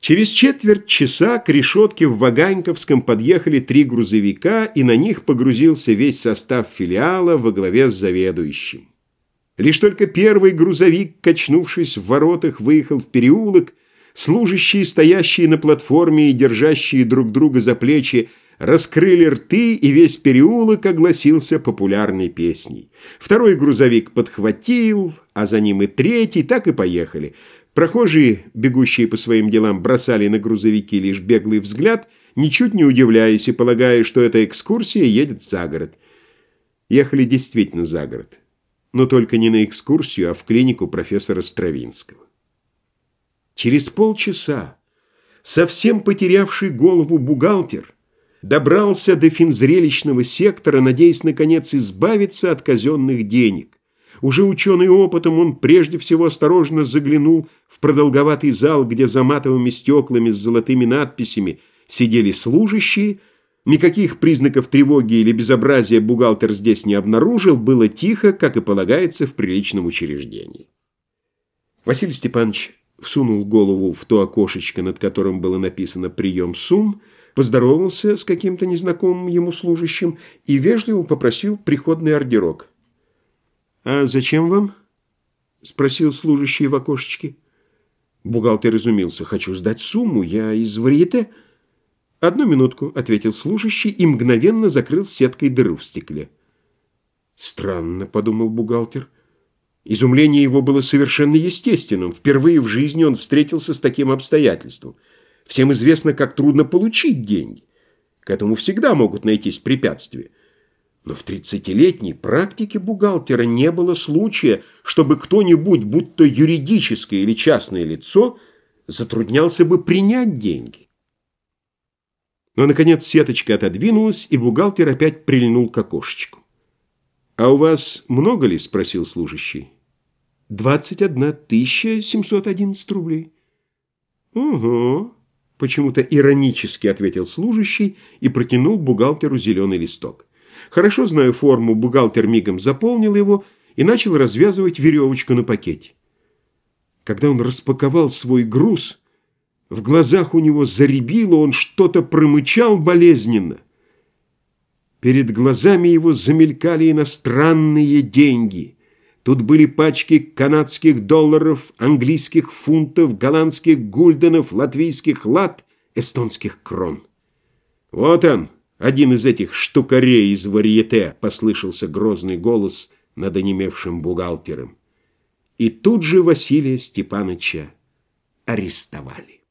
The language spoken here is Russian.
Через четверть часа к решетке в Ваганьковском подъехали 3 грузовика, и на них погрузился весь состав филиала во главе с заведующим. Лишь только первый грузовик, качнувшись в воротах, выехал в переулок, служащие, стоящие на платформе и держащие друг друга за плечи, раскрыли рты, и весь переулок огласился популярной песней. Второй грузовик подхватил, а за ним и третий, так и поехали. Прохожие, бегущие по своим делам, бросали на грузовики лишь беглый взгляд, ничуть не удивляясь и полагая, что эта экскурсия едет за город. Ехали действительно за город, но только не на экскурсию, а в клинику профессора Стравинского. Через полчаса совсем потерявший голову бухгалтер добрался до финзрелищного сектора, надеясь, наконец, избавиться от казенных денег. Уже ученый опытом, он прежде всего осторожно заглянул в продолговатый зал, где за матовыми стеклами с золотыми надписями сидели служащие. Никаких признаков тревоги или безобразия бухгалтер здесь не обнаружил, было тихо, как и полагается в приличном учреждении. Василий Степанович всунул голову в то окошечко, над которым было написано «Прием сумм», поздоровался с каким-то незнакомым ему служащим и вежливо попросил приходный ордерок. «А зачем вам?» — спросил служащий в окошечке. Бухгалтер изумился. «Хочу сдать сумму, я из Варьете». «Одну минутку», — ответил служащий и мгновенно закрыл сеткой дыру в стекле. «Странно», — подумал бухгалтер. Изумление его было совершенно естественным. Впервые в жизни он встретился с таким обстоятельством. Всем известно, как трудно получить деньги. К этому всегда могут найтись препятствия. Но в 30-летней практике бухгалтера не было случая, чтобы кто-нибудь, будь то юридическое или частное лицо, затруднялся бы принять деньги. Но, наконец, сеточка отодвинулась, и бухгалтер опять прильнул к окошечку. «А у вас много ли?» – спросил служащий. 21 711 рублей. «Угу», – почему-то иронически ответил служащий и протянул бухгалтеру зеленый листок. Хорошо зная форму, бухгалтер мигом заполнил его и начал развязывать веревочку на пакете. Когда он распаковал свой груз, в глазах у него зарябило, он что-то промычал болезненно. Перед глазами его замелькали иностранные деньги. Тут были пачки канадских долларов, английских фунтов, голландских гульденов, латвийских лат, эстонских крон. «Вот он, один из этих штукарей из Варьете», — послышался грозный голос над онемевшим бухгалтером. И тут же Василия Степановича арестовали.